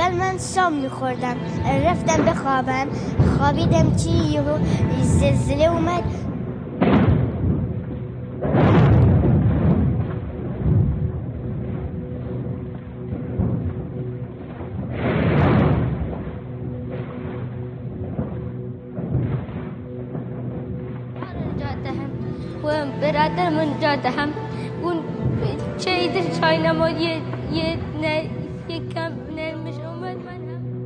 اول من شام میخوردم، رفتم بخوابم، خوابیدم چی یهو زلزله اومد. برادر من جادهم اون شهید چاینما یه کم نرمش اومد. من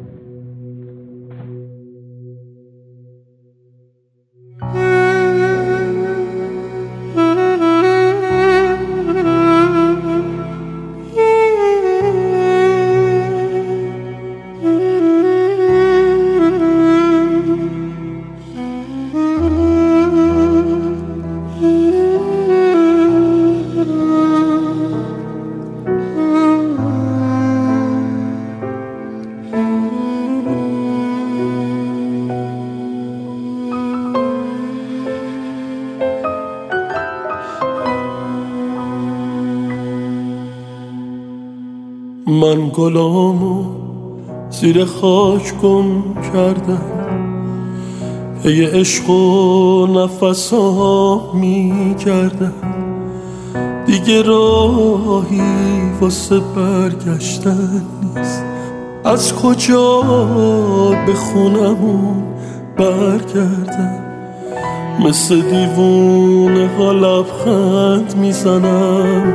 من گلامو زیر خاک گم کردم، پی عشق و نفسا می کردم، دیگه راهی واسه برگشتن نیست. از کجا به خونمون برگردم؟ مثل دیوونه ها لبخند میزنم،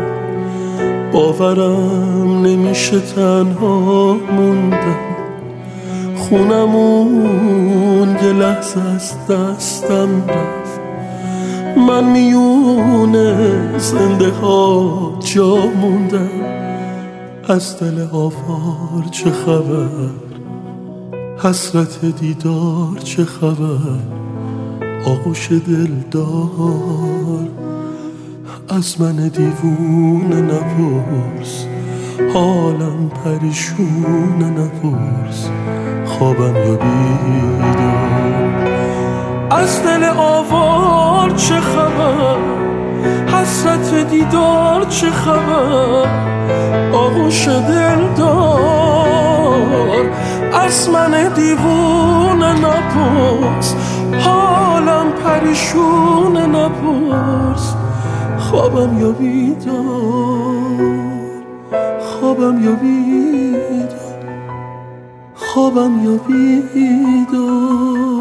باورم نمیشه تنها موندم. خونمون یه لحظه از دستم رفت، من میونه زنده ها جا موندم. از دل آوار چه خبر؟ حسرت دیدار چه خبر؟ آغوش دلدار از من دیوونه نپرس، حالم پریشونه نپرس، خوابم یا بیدار. از دل آوار چه خبر؟ حسرت دیدار چه خبر؟ آغوش دلدار از من دیوونه نپرس، حالم پریشونه نپرس، خوابم یا بیدار، خوابم یا بیدار، خوابم یا بیدار.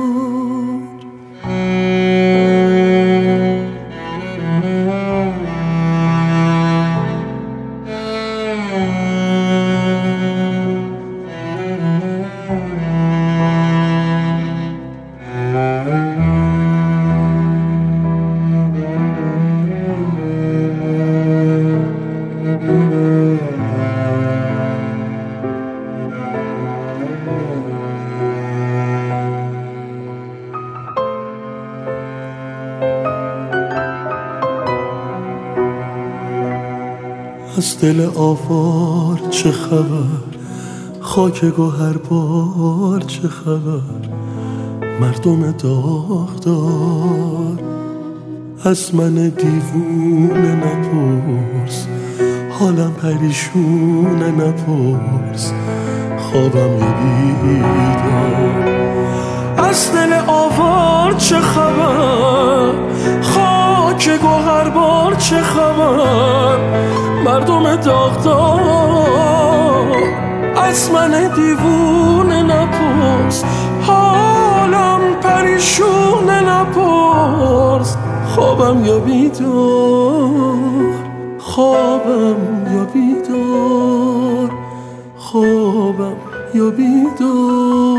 از دل آوار چه خبر؟ خاک گوهربار چه خبر؟ مردم داغدار از من دیوونه نپرس، حالم پریشونه نپرس، خوابم یا بیدار. از دل آوار چه خبر؟ خاک گوهربار چه خبر؟ مردم داغدار از من دیوونه نپرس، حالم پریشونه نپرس، خوابم یا بیدار، خوابم یا بیدار، خوابم یا بیدار.